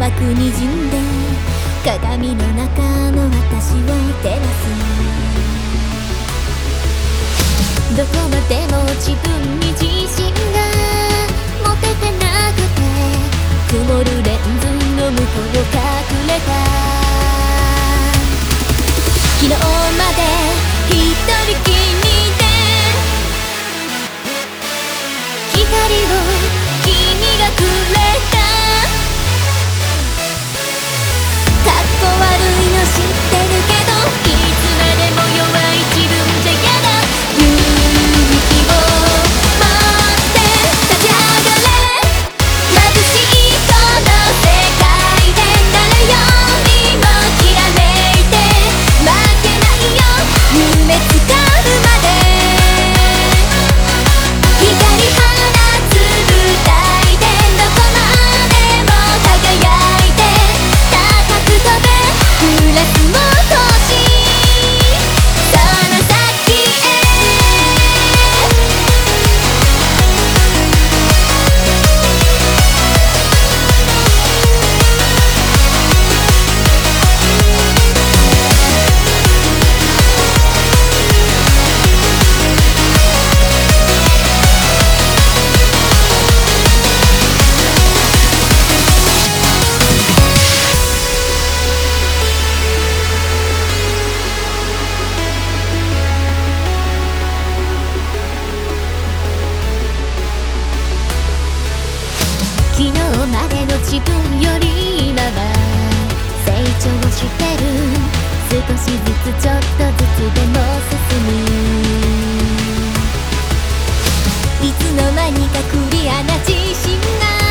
くにじんで鏡の中の私を照らす。どこまでも自分に自信が持ててなくて、曇るレンズの向こう隠れた。昨日まで一人きりで光を君がくれた。かっこ悪いの知ってるけど、いつまでも弱い自分じゃやだ。勇気を持って立ち上がれ。眩しいこの世界で誰よりもきらめいて負けないよ。夢掴むまで光放つ舞台でどこまでも輝いて高く飛べ。グラスも通しその先へ。昨日までの自分より今は成長してる。少しずつちょっとずつでも進む。いつの間にかクリアな自信が